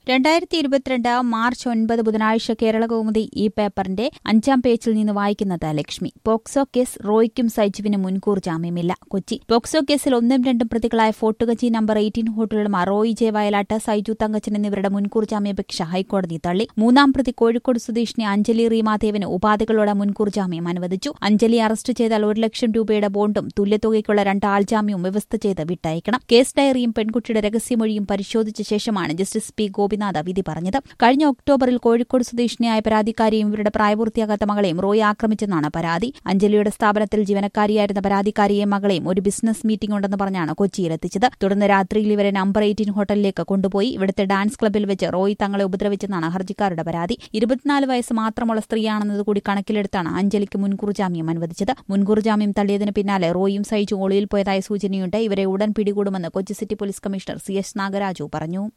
2022 March 9 ബുധനാഴ്ച കേരളകൗമുദി ഈ പേപ്പറിന്റെ 5-ാം പേജിൽ നിന്ന് വായിക്കുന്നത് ലക്ഷ്മി. പോക്സോ കേസ് റോയ്ക്കും സൈജുവിനും മുൻകൂർ ജാമ്യമില്ല. കൊച്ചി. പോക്സോ കേസിൽ 1-2 പ്രതികളായ ഫോർട്ട് കൊച്ചി നമ്പർ 18 ഹോട്ടലുടമ റോയ് ജെ വയലാട്ട്, സൈജു തങ്കച്ചൻ എന്നിവരുടെ മുൻകൂർ ജാമ്യാപേക്ഷ ഹൈക്കോടതി തള്ളി. 3-ാം പ്രതി കോഴിക്കോട് സ്വദേശിനി അഞ്ജലി റീമാദേവിന് ഉപാധികളോടെ മുൻകൂർ ജാമ്യം അനുവദിച്ചു. അഞ്ജലി അറസ്റ്റ് ചെയ്താൽ 1 ലക്ഷം രൂപയുടെ ബോണ്ടും തുല്യതുകയ്ക്കുള്ള 2 ആൾജാമ്യവും വ്യവസ്ഥ ചെയ്ത് വിട്ടയക്കണം. കേസ് ഡയറിയും പെൺകുട്ടിയുടെ രഹസ്യമൊഴിയും പരിശോധിച്ച ശേഷമാണ് ജസ്റ്റിസ് പി ഗോപിനാഥ് വിധി പറഞ്ഞത്. കഴിഞ്ഞ ഒക്ടോബറിൽ കോഴിക്കോട് സ്വദേശിനിയായ പരാതിക്കാരിയും ഇവരുടെ പ്രായപൂർത്തിയാകാത്ത മകളെയും റോയ് ആക്രമിച്ചെന്നാണ് പരാതി. അഞ്ജലിയുടെ സ്ഥാപനത്തിൽ ജീവനക്കാരിയായിരുന്ന പരാതിക്കാരിയെയും മകളെയും ഒരു ബിസിനസ് മീറ്റിംഗ് ഉണ്ടെന്ന് പറഞ്ഞാണ് കൊച്ചിയിലെത്തിച്ചത്. തുടർന്ന് രാത്രിയിൽ ഇവരെ നമ്പർ 18 ഹോട്ടലിലേക്ക് കൊണ്ടുപോയി. ഇവിടുത്തെ ഡാൻസ് ക്ലബ്ബിൽ വെച്ച് റോയ് തങ്ങളെ ഉപദ്രവിച്ചെന്നാണ് ഹർജിക്കാരുടെ പരാതി. 24 വയസ്സ് മാത്രമുള്ള സ്ത്രീയാണെന്നതുകൂടി കണക്കിലെടുത്താണ് അഞ്ജലിക്ക് മുൻകൂർ ജാമ്യം അനുവദിച്ചത്. മുൻകൂർ ജാമ്യം തള്ളിയതിന് പിന്നാലെ റോയും സൈജു ഒളിയിൽ പോയതായ സൂചനയുണ്ട്. ഇവരെ ഉടൻ പിടികൂടുമെന്ന് Kochi city police commissioner CS Nagaraju പറഞ്ഞു.